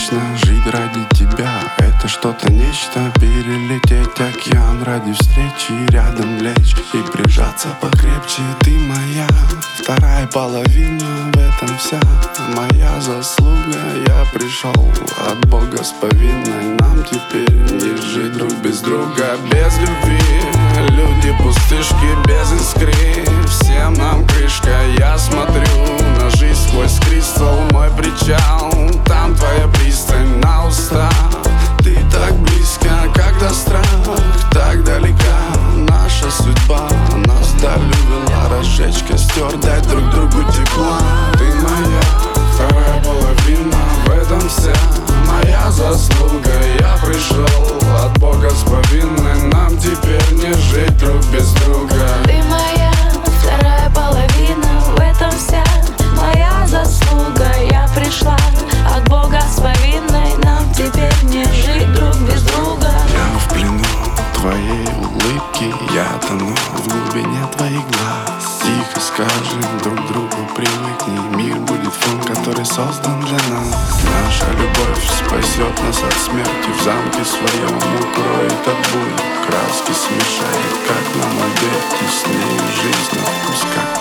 бесконечно. Жить ради тебя — это что-то нечто. Перелететь океан ради встречи, рядом лечь и прижаться покрепче. Ты моя вторая половина, в этом вся моя заслуга. Я пришел от Бога с повинной, нам теперь не жить друг без друга. Без любви люди пустышки, без искры всем нам крышка. Я смотрю на жизнь сквозь кристалл, мой причал, там твоя пристань на устах. Ты так близко, когда страх так далека. Наша судьба нас вдаль увела, разжечь костер, дать друг другу тепла. Ты моя вторая половина, в этом вся моя заслуга. Я пришел от Бога с повинной, нам теперь не жить друг без друга. Ты моя вторая половина, в этом вся моя заслуга. Я пришла от Бога с повинной, нам теперь не жить друг без друга. Я в плену твоей улыбки, я тону в глубине твоих глаз. Тихо скажем друг другу, привыкни, мир будет фон, который создан для нас. Наша любовь спасет нас от смерти, в замке своем укроет от боли. Краски смешает, как нам обед, теснее жизнь отпускать.